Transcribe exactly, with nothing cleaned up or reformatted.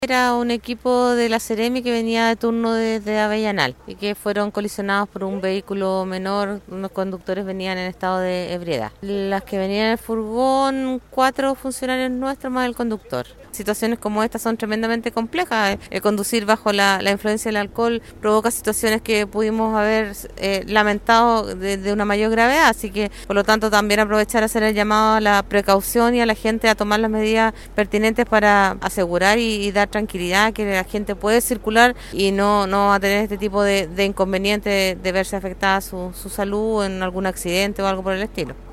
Era un equipo de la Seremi que venía de turno desde Avellanal y que fueron colisionados por un vehículo menor. Unos conductores venían en estado de ebriedad. Las que venían en el furgón, cuatro funcionarios nuestros más el conductor. Situaciones como estas son tremendamente complejas. El conducir bajo la, la influencia del alcohol provoca situaciones que pudimos haber eh, lamentado de, de una mayor gravedad, así que por lo tanto también aprovechar a hacer el llamado a la precaución y a la gente a tomar las medidas pertinentes para asegurar y, y dar tranquilidad, que la gente puede circular y no, no va a tener este tipo de, de inconveniente de verse afectada su, su salud en algún accidente o algo por el estilo.